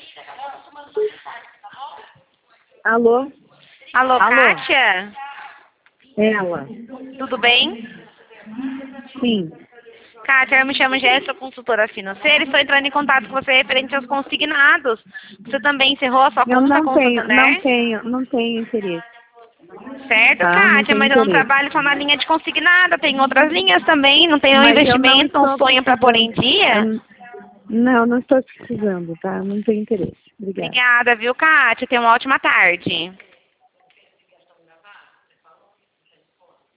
Alô? Alô, Alô? Kátia? Ela? Tudo bem? Sim. Kátia, eu me chamo Jéssica, consultora financeira, e estou entrando em contato com você referente aos consignados. Você também encerrou a sua Eu conta com o não tenho interesse, Certo, tá? Não Kátia, tenho mas eu não interesse. trabalho só na linha de consignada, tem outras linhas também, não tem um Mas eu não investimento, um estou sonho para pôr em precisando. dia? Não estou precisando, tá? Não tenho interesse. Obrigada. Obrigada, viu, Kátia? Tenha uma ótima tarde.